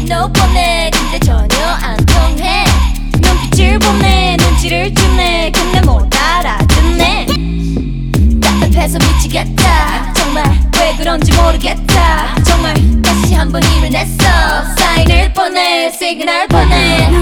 신호 보내 근데 전혀 안 통해. 눈빛을 보내 눈치를 주네 근데 못 알아듣네. 답답해서 미치겠다 정말 왜 그런지 모르겠다 정말 다시 한번 일을 냈어. 사인을 보내 시그널 보내